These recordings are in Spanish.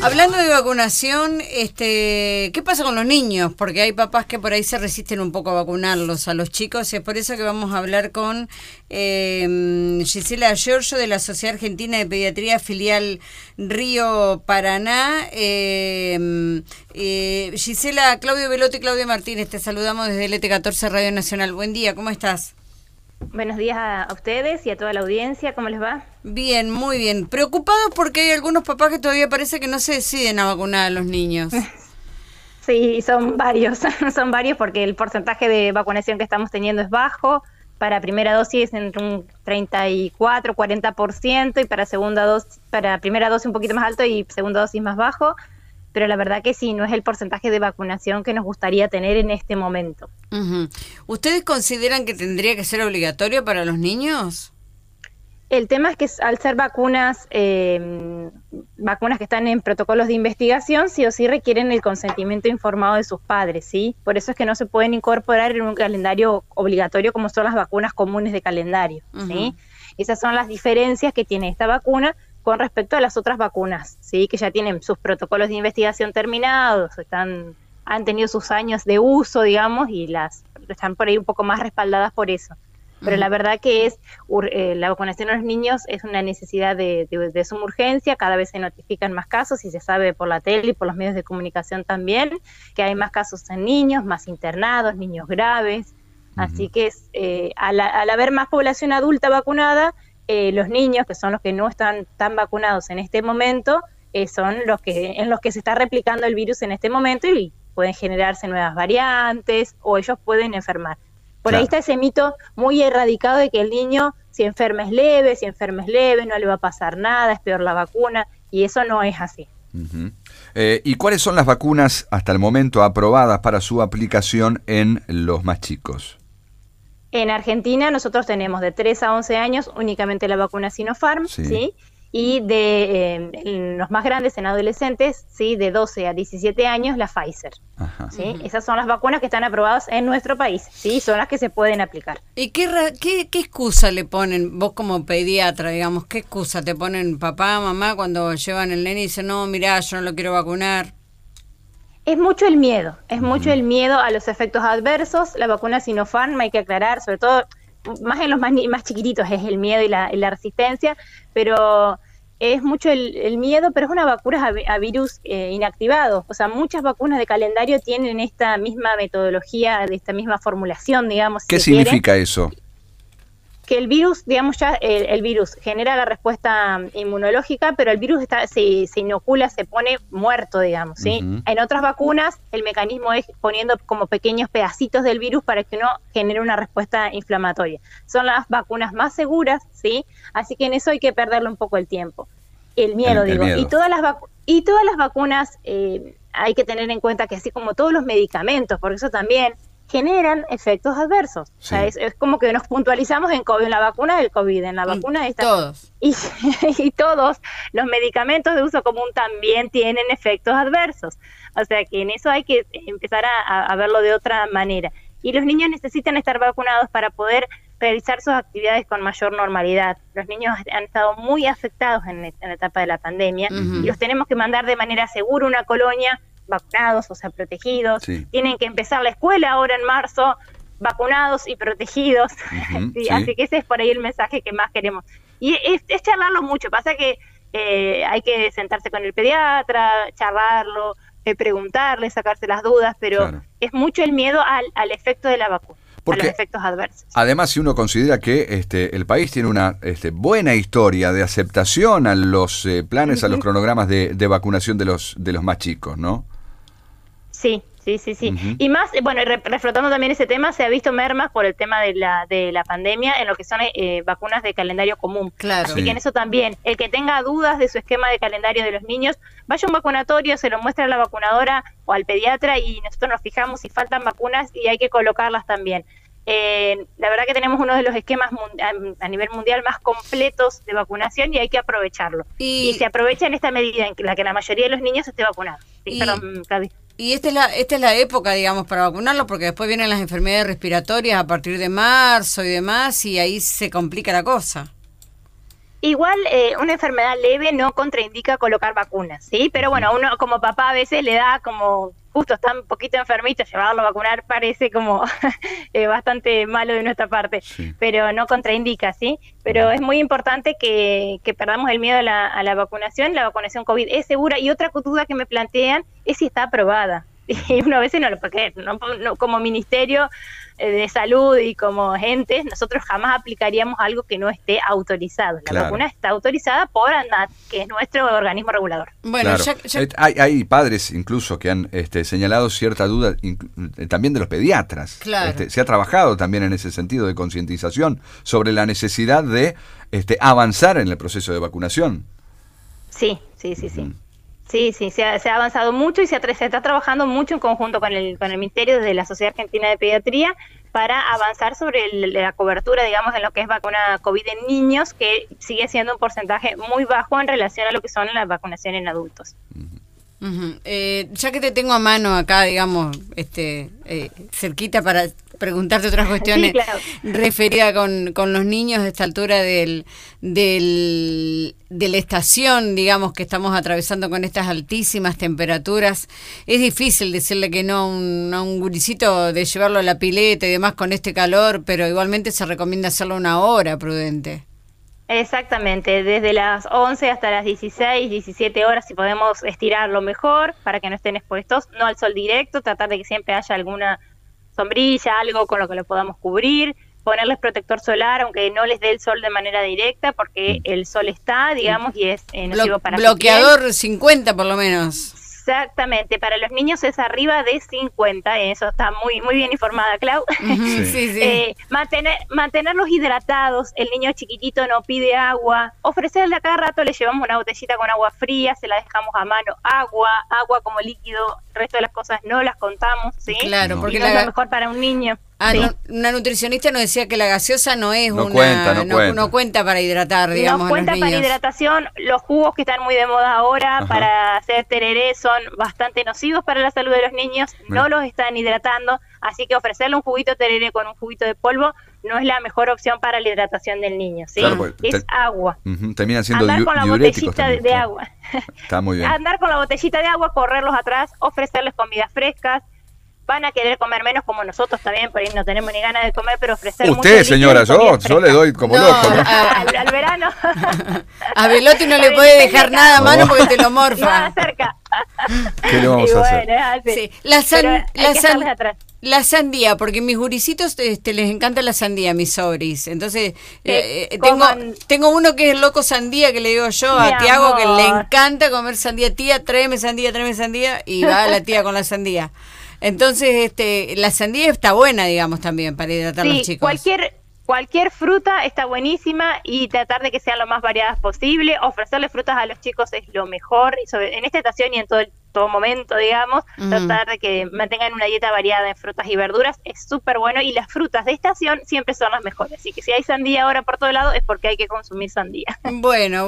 Hablando de vacunación, ¿qué pasa con los niños? Porque hay papás que por ahí se resisten un poco a vacunarlos a los chicos, y es por eso que vamos a hablar con Gisela Giorgio de la Sociedad Argentina de Pediatría Filial Río Paraná. Gisela, Claudio Velotti y Claudia Martínez, te saludamos desde LT14 Radio Nacional. Buen día, ¿cómo estás? Buenos días a ustedes y a toda la audiencia, ¿cómo les va? Bien, muy bien. Preocupados porque hay algunos papás que todavía parece que no se deciden a vacunar a los niños. Sí, son varios porque el porcentaje de vacunación que estamos teniendo es bajo. Para primera dosis entre un 34-40% y para primera dosis un poquito más alto y segunda dosis más bajo. Pero la verdad que sí, no es el porcentaje de vacunación que nos gustaría tener en este momento. Uh-huh. ¿Ustedes consideran que tendría que ser obligatorio para los niños? El tema es que al ser vacunas que están en protocolos de investigación, sí o sí requieren el consentimiento informado de sus padres, ¿sí? Por eso es que no se pueden incorporar en un calendario obligatorio como son las vacunas comunes de calendario, ¿sí? Uh-huh. Esas son las diferencias que tiene esta vacuna con respecto a las otras vacunas, ¿sí? Que ya tienen sus protocolos de investigación terminados, han tenido sus años de uso, digamos, y están por ahí un poco más respaldadas por eso. Pero la verdad que la vacunación a los niños es una necesidad de suma urgencia. Cada vez se notifican más casos y se sabe por la tele y por los medios de comunicación también que hay más casos en niños, más internados, niños graves. Uh-huh. Así que al haber más población adulta vacunada, los niños, que son los que no están tan vacunados en este momento, son en los que se está replicando el virus en este momento y pueden generarse nuevas variantes o ellos pueden enfermar. Por ahí está ese mito muy erradicado de que el niño, si enferma es leve, no le va a pasar nada, es peor la vacuna, y eso no es así. Uh-huh. ¿Y cuáles son las vacunas hasta el momento aprobadas para su aplicación en los más chicos? En Argentina nosotros tenemos de 3 a 11 años únicamente la vacuna Sinopharm, ¿sí? Y de los más grandes en adolescentes, ¿sí? De 12 a 17 años la Pfizer. Ajá. ¿Sí? Uh-huh. Esas son las vacunas que están aprobadas en nuestro país, ¿sí? Son las que se pueden aplicar. ¿Y qué excusa le ponen, vos como pediatra, digamos, qué excusa te ponen papá, mamá cuando llevan el nene y dicen, no, mirá, yo no lo quiero vacunar? Es mucho el miedo a los efectos adversos. La vacuna Sinopharm, hay que aclarar, sobre todo más en los más chiquititos es el miedo y la resistencia, pero es mucho el miedo, pero es una vacuna a virus inactivado. O sea, muchas vacunas de calendario tienen esta misma metodología, de esta misma formulación, digamos. ¿Qué significa eso? Que el virus, digamos, ya el virus genera la respuesta inmunológica, pero el virus se inocula, se pone muerto, digamos, ¿sí? Uh-huh. En otras vacunas, el mecanismo es poniendo como pequeños pedacitos del virus para que no genere una respuesta inflamatoria. Son las vacunas más seguras, ¿sí? Así que en eso hay que perderle un poco el tiempo. El miedo. Y todas las vacunas hay que tener en cuenta que así como todos los medicamentos, por eso también generan efectos adversos. Sí. O sea, es como que nos puntualizamos en la vacuna del COVID, en la vacuna de esta. Todos. Y todos los medicamentos de uso común también tienen efectos adversos. O sea que en eso hay que empezar a verlo de otra manera. Y los niños necesitan estar vacunados para poder realizar sus actividades con mayor normalidad. Los niños han estado muy afectados en la etapa de la pandemia, uh-huh. Y los tenemos que mandar de manera segura a una colonia vacunados, o sea, protegidos. Sí. Tienen que empezar la escuela ahora en marzo, vacunados y protegidos. Uh-huh, sí. Así que ese es por ahí el mensaje que más queremos. Y es charlarlo mucho. Pasa que hay que sentarse con el pediatra, charlarlo, preguntarle, sacarse las dudas, pero claro, es mucho el miedo al efecto de la vacuna. Porque a los efectos adversos. Además, si uno considera que el país tiene una buena historia de aceptación a los planes, uh-huh, a los cronogramas de vacunación de los más chicos, ¿no? Sí. Uh-huh. Y más, bueno, reflotando también ese tema, se ha visto mermas por el tema de la pandemia en lo que son vacunas de calendario común. Claro. Así que en eso también, el que tenga dudas de su esquema de calendario de los niños, vaya a un vacunatorio, se lo muestra a la vacunadora o al pediatra y nosotros nos fijamos si faltan vacunas y hay que colocarlas también. La verdad que tenemos uno de los esquemas a nivel mundial más completos de vacunación y hay que aprovecharlo. Y se aprovecha en esta medida en la que la mayoría de los niños esté vacunado. Sí, perdón, Claudia. Y esta es la época, digamos, para vacunarlo, porque después vienen las enfermedades respiratorias a partir de marzo y demás, y ahí se complica la cosa. Igual una enfermedad leve no contraindica colocar vacunas, ¿sí? Pero bueno, uno como papá a veces le da como, justo está un poquito enfermito, llevarlo a vacunar parece como bastante malo de nuestra parte, sí. Pero no contraindica, ¿sí? Pero es muy importante que perdamos el miedo a la vacunación. La vacunación COVID es segura, y otra duda que me plantean es si está aprobada. Y uno a veces no lo puede creer, no, como Ministerio de Salud y como entes, nosotros jamás aplicaríamos algo que no esté autorizado. La vacuna está autorizada por ANMAT, que es nuestro organismo regulador. Bueno, claro. Hay padres incluso que han señalado cierta duda también de los pediatras. Claro. Se ha trabajado también en ese sentido de concientización sobre la necesidad de avanzar en el proceso de vacunación. Sí. Sí, se ha avanzado mucho y se está trabajando mucho en conjunto con el Ministerio desde la Sociedad Argentina de Pediatría para avanzar sobre la cobertura, digamos, de lo que es vacuna COVID en niños, que sigue siendo un porcentaje muy bajo en relación a lo que son las vacunaciones en adultos. Ya que te tengo a mano acá, digamos, cerquita para preguntarte otras cuestiones, sí, claro, referidas con los niños a esta altura de la estación, digamos, que estamos atravesando con estas altísimas temperaturas. Es difícil decirle que no a un gurisito, de llevarlo a la pileta y demás con este calor, pero igualmente se recomienda hacerlo una hora prudente. Exactamente, desde las 11 hasta las 16, 17 horas, si podemos estirarlo mejor para que no estén expuestos, no al sol directo, tratar de que siempre haya alguna sombrilla, algo con lo que lo podamos cubrir, ponerles protector solar, aunque no les dé el sol de manera directa, porque el sol está, digamos, y es nocivo para bloqueador su piel. 50 por lo menos. Exactamente, para los niños es arriba de 50, eso está muy bien informada, Clau. Sí. Mantenerlos hidratados, el niño chiquitito no pide agua, ofrecerle a cada rato, le llevamos una botellita con agua fría, se la dejamos a mano, agua como líquido, el resto de las cosas no las contamos, ¿sí? Claro, porque no es lo mejor para un niño. Sí. Una nutricionista nos decía que la gaseosa no cuenta para hidratar, digamos, no cuenta a los niños. Para hidratación. Los jugos que están muy de moda ahora, ajá, para hacer tereré, son bastante nocivos para la salud de los niños, no los están hidratando, así que ofrecerle un juguito tereré con un juguito de polvo no es la mejor opción para la hidratación del niño, ¿sí? Claro, es agua. Termina siendo andar con la botellita también, de agua. Está muy bien. Andar con la botellita de agua, correrlos atrás, ofrecerles comidas frescas. Van a querer comer menos, como nosotros también, por ahí no tenemos ni ganas de comer, pero ofrecer usted, señora, yo le doy como loco, ¿no? Al verano. A Velotti no le puede dejar nada a mano porque te lo morfa. Nada cerca. ¿Qué le vamos a hacer? Sí. La sandía, porque mis gurisitos les encanta la sandía, mis sobris. Entonces, tengo uno que es el loco sandía, que le digo yo a Tiago, que le encanta comer sandía. Tía, tráeme sandía, y va la tía con la sandía. Entonces, la sandía está buena, digamos, también para hidratar a los chicos. Cualquier fruta está buenísima, y tratar de que sean lo más variadas posible. Ofrecerle frutas a los chicos es lo mejor, y en esta estación y en todo momento, digamos, tratar de que mantengan una dieta variada en frutas y verduras es súper bueno, y las frutas de estación siempre son las mejores, así que si hay sandía ahora por todo lado es porque hay que consumir sandía. Bueno,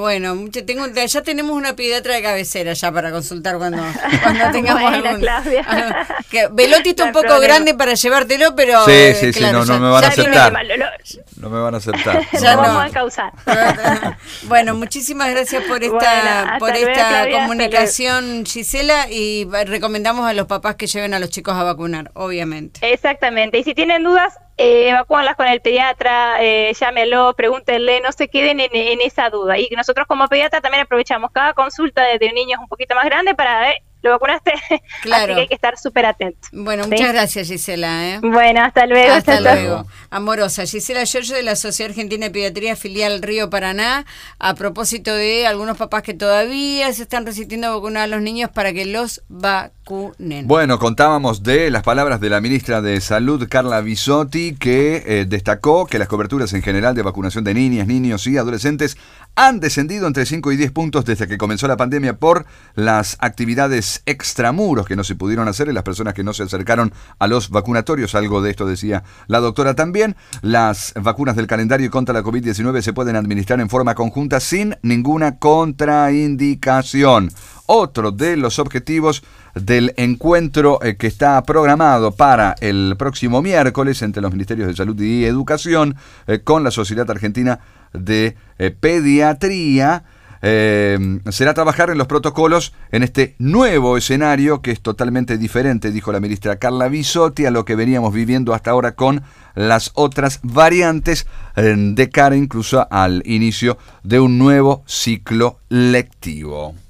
ya tenemos una pediatra de cabecera ya para consultar cuando tengamos algún... Claudia. Velotti está un poco grande para llevártelo, pero... Sí, claro, no me van a aceptar. No me van a aceptar. Ya no vamos a causar. Bueno, muchísimas gracias por esta Claudia, comunicación, Gisela, y recomendamos a los papás que lleven a los chicos a vacunar, obviamente. Exactamente, y si tienen dudas, evacúanlas con el pediatra, llámenlo, pregúntenle, no se queden en esa duda. Y nosotros como pediatra también aprovechamos cada consulta de niños un poquito más grande para ver, ¿lo vacunaste? Claro. Así que hay que estar súper atentos. Bueno, ¿sí? Muchas gracias, Gisela. Bueno, hasta luego. Hasta luego. Amorosa. Gisela Giorgio, de la Sociedad Argentina de Pediatría, filial Río Paraná, a propósito de algunos papás que todavía se están resistiendo a vacunar a los niños para que los vacunen. Bueno, contábamos de las palabras de la ministra de Salud, Carla Bisotti, que destacó que las coberturas en general de vacunación de niñas, niños y adolescentes han descendido entre 5 y 10 puntos desde que comenzó la pandemia por las actividades extramuros que no se pudieron hacer y las personas que no se acercaron a los vacunatorios. Algo de esto decía la doctora también. Las vacunas del calendario contra la COVID-19 se pueden administrar en forma conjunta sin ninguna contraindicación. Otro de los objetivos del encuentro que está programado para el próximo miércoles entre los Ministerios de Salud y Educación con la Sociedad Argentina de Pediatría, será trabajar en los protocolos en este nuevo escenario que es totalmente diferente, dijo la ministra Carla Bisotti, a lo que veníamos viviendo hasta ahora con las otras variantes, de cara incluso al inicio de un nuevo ciclo lectivo.